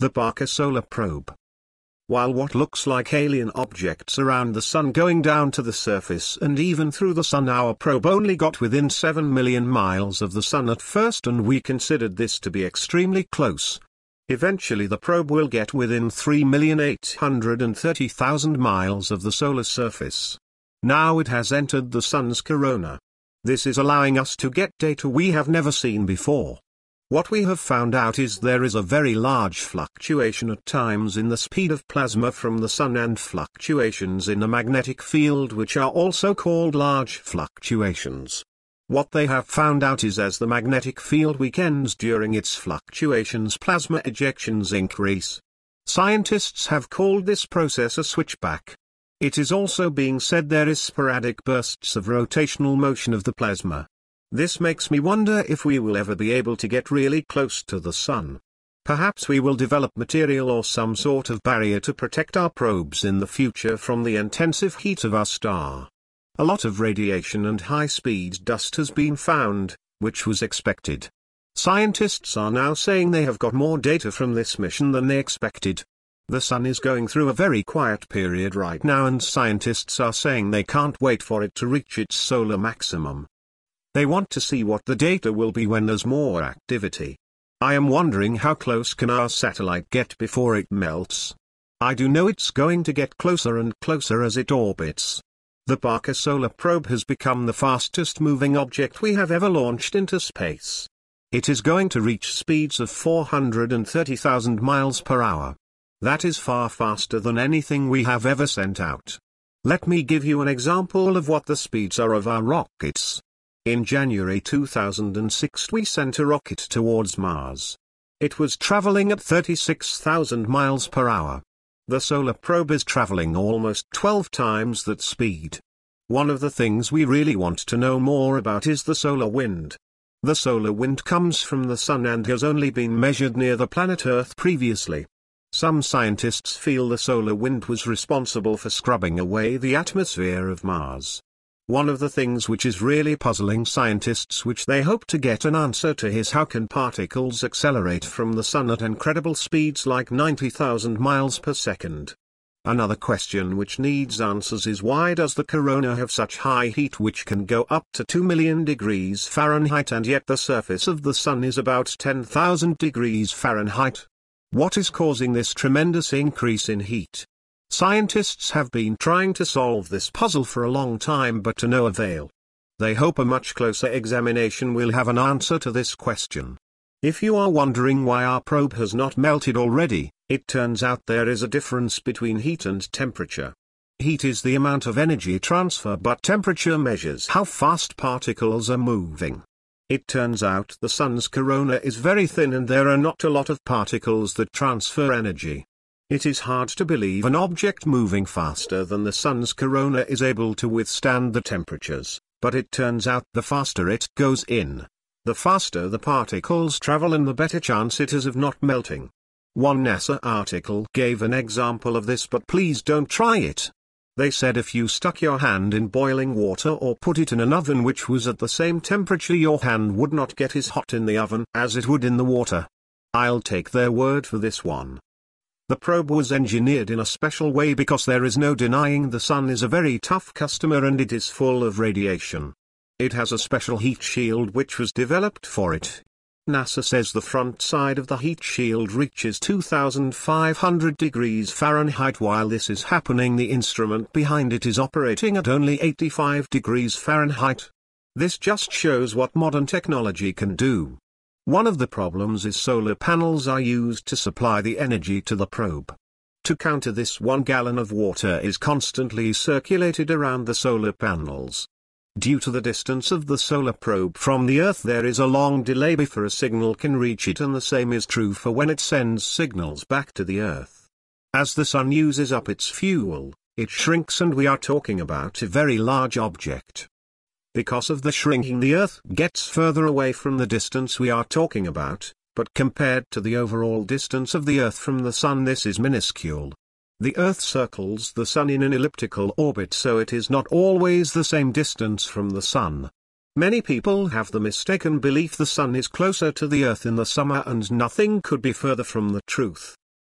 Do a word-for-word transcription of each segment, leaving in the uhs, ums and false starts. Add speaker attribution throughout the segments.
Speaker 1: The Parker Solar Probe. While what looks like alien objects around the Sun going down to the surface and even through the Sun, our probe only got within seven million miles of the Sun at first, and we considered this to be extremely close. Eventually the probe will get within three million eight hundred thirty thousand miles of the solar surface. Now it has entered the Sun's corona. This is allowing us to get data we have never seen before. What we have found out is there is a very large fluctuation at times in the speed of plasma from the Sun and fluctuations in the magnetic field, which are also called large fluctuations. What they have found out is as the magnetic field weakens during its fluctuations, plasma ejections increase. Scientists have called this process a switchback. It is also being said there is sporadic bursts of rotational motion of the plasma. This makes me wonder if we will ever be able to get really close to the Sun. Perhaps we will develop material or some sort of barrier to protect our probes in the future from the intensive heat of our star. A lot of radiation and high-speed dust has been found, which was expected. Scientists are now saying they have got more data from this mission than they expected. The Sun is going through a very quiet period right now, and scientists are saying they can't wait for it to reach its solar maximum. They want to see what the data will be when there's more activity. I am wondering how close can our satellite get before it melts. I do know it's going to get closer and closer as it orbits. The Parker Solar Probe has become the fastest moving object we have ever launched into space. It is going to reach speeds of four hundred thirty thousand miles per hour. That is far faster than anything we have ever sent out. Let me give you an example of what the speeds are of our rockets. In January two thousand six we sent a rocket towards Mars. It was traveling at thirty-six thousand miles per hour. The solar probe is traveling almost twelve times that speed. One of the things we really want to know more about is the solar wind. The solar wind comes from the Sun and has only been measured near the planet Earth previously. Some scientists feel the solar wind was responsible for scrubbing away the atmosphere of Mars. One of the things which is really puzzling scientists, which they hope to get an answer to, is how can particles accelerate from the Sun at incredible speeds like ninety thousand miles per second? Another question which needs answers is why does the corona have such high heat which can go up to two million degrees Fahrenheit, and yet the surface of the Sun is about ten thousand degrees Fahrenheit? What is causing this tremendous increase in heat? Scientists have been trying to solve this puzzle for a long time, but to no avail. They hope a much closer examination will have an answer to this question. If you are wondering why our probe has not melted already, it turns out there is a difference between heat and temperature. Heat is the amount of energy transfer, but temperature measures how fast particles are moving. It turns out the Sun's corona is very thin and there are not a lot of particles that transfer energy. It is hard to believe an object moving faster than the Sun's corona is able to withstand the temperatures, but it turns out the faster it goes in, the faster the particles travel and the better chance it is of not melting. One NASA article gave an example of this, but please don't try it. They said if you stuck your hand in boiling water or put it in an oven which was at the same temperature, your hand would not get as hot in the oven as it would in the water. I'll take their word for this one. The probe was engineered in a special way because there is no denying the Sun is a very tough customer and it is full of radiation. It has a special heat shield which was developed for it. NASA says the front side of the heat shield reaches two thousand five hundred degrees Fahrenheit. While this is happening, the instrument behind it is operating at only eighty-five degrees Fahrenheit. This just shows what modern technology can do. One of the problems is solar panels are used to supply the energy to the probe. To counter this, one gallon of water is constantly circulated around the solar panels. Due to the distance of the solar probe from the Earth, there is a long delay before a signal can reach it, and the same is true for when it sends signals back to the Earth. As the Sun uses up its fuel, it shrinks, and we are talking about a very large object. Because of the shrinking, the Earth gets further away from the distance we are talking about, but compared to the overall distance of the Earth from the Sun, this is minuscule. The Earth circles the Sun in an elliptical orbit, so it is not always the same distance from the Sun. Many people have the mistaken belief the Sun is closer to the Earth in the summer, and nothing could be further from the truth.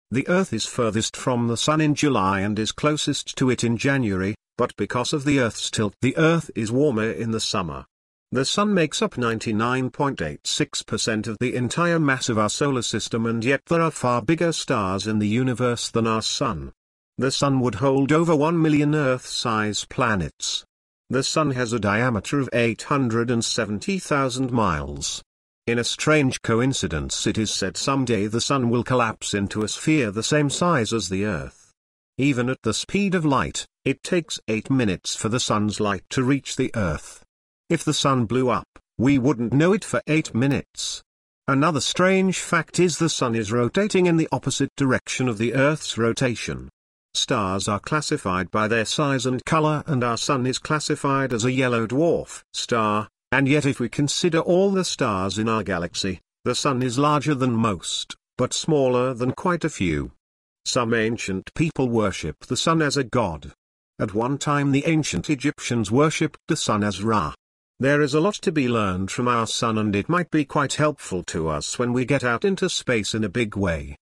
Speaker 1: The Earth is furthest from the Sun in July and is closest to it in January, but because of the Earth's tilt the Earth is warmer in the summer. The Sun makes up ninety-nine point eight six percent of the entire mass of our solar system, and yet there are far bigger stars in the universe than our Sun. The Sun would hold over one million Earth-size planets. The Sun has a diameter of eight hundred seventy thousand miles. In a strange coincidence, it is said someday the Sun will collapse into a sphere the same size as the Earth. Even at the speed of light, it takes eight minutes for the Sun's light to reach the Earth. If the Sun blew up, we wouldn't know it for eight minutes. Another strange fact is the Sun is rotating in the opposite direction of the Earth's rotation. Stars are classified by their size and color, and our Sun is classified as a yellow dwarf star, and yet if we consider all the stars in our galaxy, the Sun is larger than most, but smaller than quite a few. Some ancient people worship the Sun as a god. At one time the ancient Egyptians worshipped the Sun as Ra. There is a lot to be learned from our Sun, and it might be quite helpful to us when we get out into space in a big way.